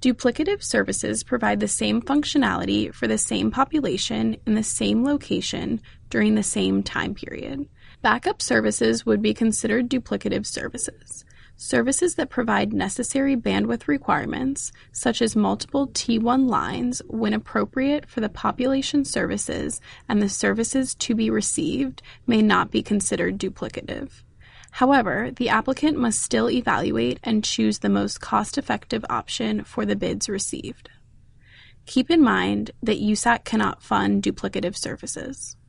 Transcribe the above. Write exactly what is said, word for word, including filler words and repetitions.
Duplicative services provide the same functionality for the same population in the same location during the same time period. Backup services would be considered duplicative services. Services that provide necessary bandwidth requirements, such as multiple T one lines when appropriate for the population services and the services to be received, may not be considered duplicative. However, the applicant must still evaluate and choose the most cost-effective option for the bids received. Keep in mind that U S A C cannot fund duplicative services.